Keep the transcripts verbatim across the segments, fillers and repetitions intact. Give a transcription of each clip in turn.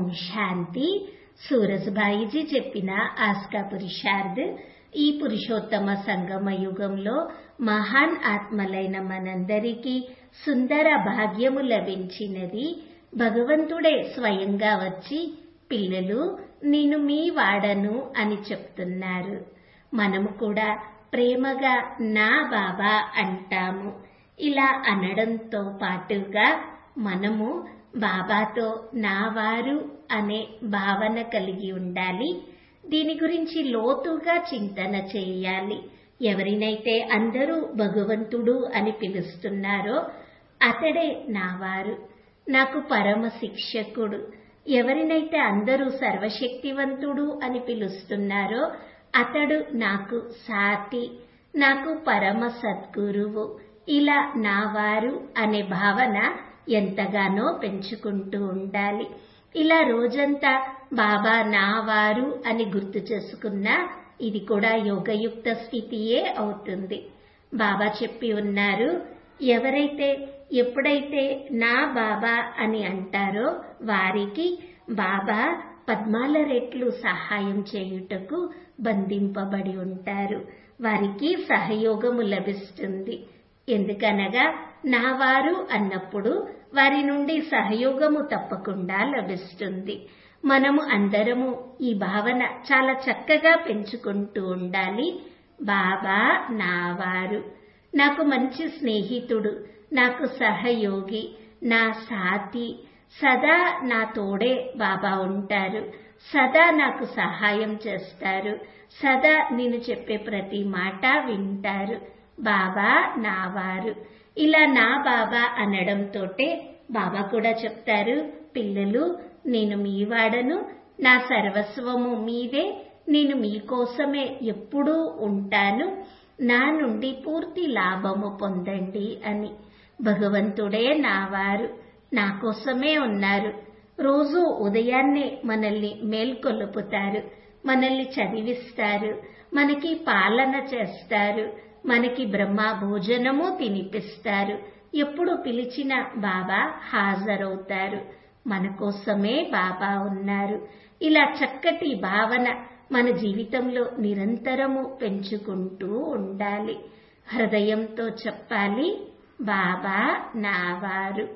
ఓం శాంతి. సూరజ్భాయిజీ చెప్పిన ఆస్కా పురుషార్థ్. ఈ పురుషోత్తమ సంగమ యుగంలో మహాన్ ఆత్మలైన మనందరికీ సుందర భాగ్యము లభించినది. భగవంతుడే స్వయంగా వచ్చి పిల్లలు నేను మీ వాడను అని చెప్తున్నారు. మనము కూడా ప్రేమగా నా బాబా అంటాము. ఇలా అనడంతో పాటుగా మనము బాబాతో నా వారు అనే భావన కలిగి ఉండాలి. దీని గురించి లోతుగా చింతన చేయాలి. ఎవరినైతే అందరూ భగవంతుడు అని పిలుస్తున్నారో అతడే నావారు, నాకు పరమ శిక్షకుడు. ఎవరినైతే అందరూ సర్వశక్తివంతుడు అని పిలుస్తున్నారో అతడు నాకు సాటి, నాకు పరమ సద్గురువు. ఇలా నావారు అనే భావన ఎంతగానో పెంచుకుంటూ ఉండాలి. ఇలా రోజంతా బాబా నావారు అని గుర్తు చేసుకున్నా ఇది కూడా యోగయుక్త స్థితియే అవుతుంది. బాబా చెప్పి ఉన్నారు, ఎవరైతే ఎప్పుడైతే నా బాబా అని అంటారో వారికి బాబా పద్మాల రెట్లు సహాయం చేయుటకు బంధింపబడి ఉంటారు. వారికి సహయోగము లభిస్తుంది. ఎందుకనగా నా వారు అన్నప్పుడు వారి నుండి సహయోగము తప్పకుండా లభిస్తుంది. మనము అందరము ఈ భావన చాలా చక్కగా పెంచుకుంటూ ఉండాలి. బాబా నావారు, నాకు మంచి స్నేహితుడు, నాకు సహయోగి, నా సాటి, సదా నా తోడే బాబా ఉంటారు. సదా నాకు సహాయం చేస్తారు. సదా నేను చెప్పే ప్రతి మాట వింటారు. బాబా నావారు. ఇలా నా బాబా అనడంతోటే బాబా కూడా చెప్తారు, పిల్లలు నేను మీ వాడను, నా సర్వస్వము మీదే, నేను మీకోసమే ఎప్పుడూ ఉంటాను, నా నుండి పూర్తి లాభము పొందండి అని. భగవంతుడే నావారు, నా కోసమే ఉన్నారు. రోజు ఉదయాన్నే మనల్ని మేల్కొలుపుతారు, మనల్ని చదివిస్తారు, మనకి పాలన చేస్తారు, మనకి బ్రహ్మ భోజనము తినిపిస్తారు. ఎప్పుడు పిలిచిన బాబా హాజరవుతారు. మన కోసమే బాబా ఉన్నారు. ఇలా చక్కటి భావన మన జీవితంలో నిరంతరము పెంచుకుంటూ ఉండాలి. హృదయంతో చెప్పాలి, బాబా నావారు,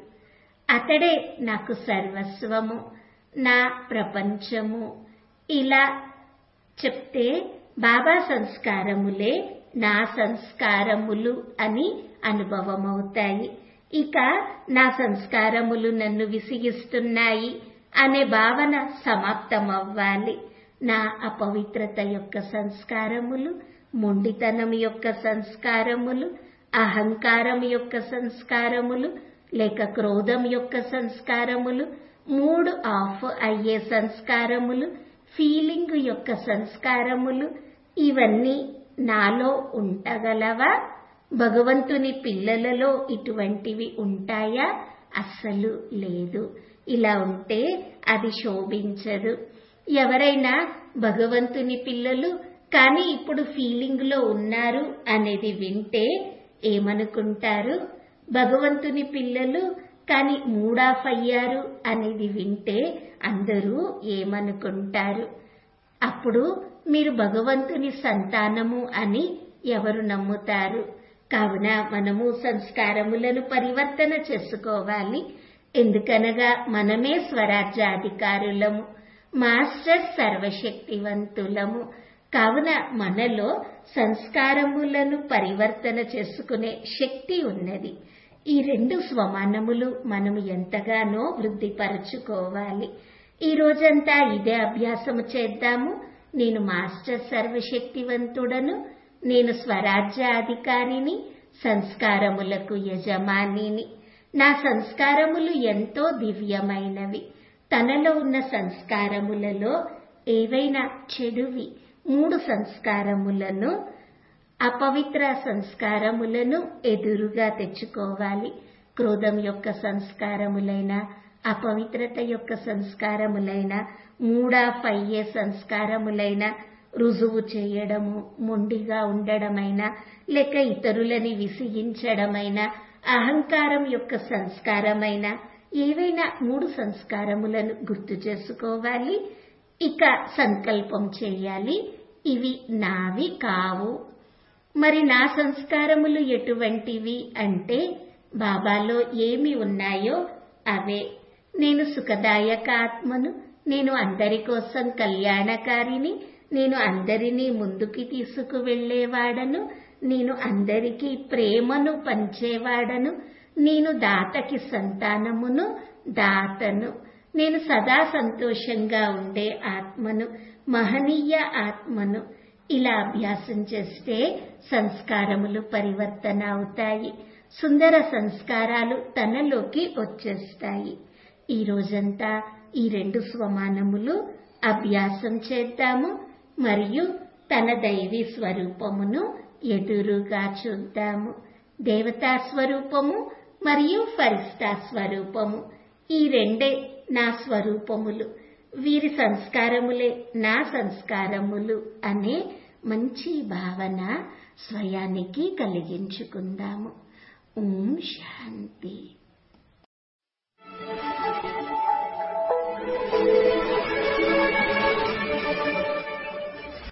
అతడే నాకు సర్వస్వము, నా ప్రపంచము. ఇలా చెప్తే బాబా సంస్కారములే నా సంస్కారములు అని అనుభవమవుతాయి. ఇక నా సంస్కారములు నన్ను విసిగిస్తున్నాయి అనే భావన సమాప్తమవ్వాలి. నా అపవిత్రత యొక్క సంస్కారములు, మొండితనం యొక్క సంస్కారములు, అహంకారం యొక్క సంస్కారములు, లేక క్రోధం యొక్క సంస్కారములు, మూడ్ ఆఫ్ అయ్యే సంస్కారములు, ఫీలింగ్ యొక్క సంస్కారములు, ఇవన్నీ నాలో ఉండగలవా? భగవంతుని పిల్లలలో ఇటువంటివి ఉంటాయా? అస్సలు లేదు. ఇలా ఉంటే అది శోభించదు. ఎవరైనా భగవంతుని పిల్లలు కానీ ఇప్పుడు ఫీలింగ్ లో ఉన్నారు అనేది వింటే ఏమనుకుంటారు? భగవంతుని పిల్లలు కానీ మూడ్ ఆఫ్ అయ్యారు అనేది వింటే అందరూ ఏమనుకుంటారు? అప్పుడు మీరు భగవంతుని సంతానము అని ఎవరు నమ్ముతారు? కావున మనము సంస్కారములను పరివర్తన చేసుకోవాలి. ఎందుకనగా మనమే స్వరాజ్యాధికారులము, మాస్టర్ సర్వశక్తివంతులము. కావున మనలో సంస్కారములను పరివర్తన చేసుకునే శక్తి ఉన్నది. ఈ రెండు స్వమానములు మనము ఎంతగానో వృద్ధిపరచుకోవాలి. ఈ రోజంతా ఇదే అభ్యాసము చేద్దాము. నేను మాస్టర్ సర్వశక్తివంతుడను, నేను స్వరాజ్యాధికారిని, సంస్కారములకు యజమానిని. నా సంస్కారములు ఎంతో దివ్యమైనవి. తనలో ఉన్న సంస్కారములలో ఏవైనా చెడువి మూడు సంస్కారములను, అపవిత్ర సంస్కారములను ఎదురుగా తెచ్చుకోవాలి. క్రోధం యొక్క సంస్కారములైన, అపవిత్రత యొక్క సంస్కారములైన, మూడాఫ్ అయ్యే సంస్కారములైన, రుజువు చేయడము, మొండిగా ఉండడమైనా, లేక ఇతరులని విసిగించడమైనా, అహంకారం యొక్క సంస్కారమైన ఏవైనా మూడు సంస్కారములను గుర్తు చేసుకోవాలి. ఇక సంకల్పం చేయాలి, ఇవి నావి కావు. మరి నా సంస్కారములు ఎటువంటివి అంటే బాబాలో ఏమి ఉన్నాయో అవే. నేను సుఖదాయక ఆత్మను, నేను అందరి కోసం కళ్యాణకారిని, నేను అందరినీ ముందుకి తీసుకువెళ్లేవాడను, నేను అందరికీ ప్రేమను పంచేవాడను, నేను దాతకి సంతానమును, దాతను, నేను సదా సంతోషంగా ఉండే ఆత్మను, మహనీయ ఆత్మను. ఇలా అభ్యాసం చేస్తే సంస్కారములు పరివర్తన అవుతాయి. సుందర సంస్కారాలు తనలోకి వచ్చేస్తాయి. ఈ రోజంతా ఈ రెండు స్వమానములు అభ్యాసం చేద్దాము మరియు తన దైవీ స్వరూపమును ఎదురుగా చూద్దాము. దేవతా స్వరూపము మరియు ఫరిస్తా స్వరూపము, ఈ రెండే నా స్వరూపములు. వీరి సంస్కారములే నా సంస్కారములు అనే మంచి భావన స్వయానికి కలిగించుకుందాము. ఓం శాంతి.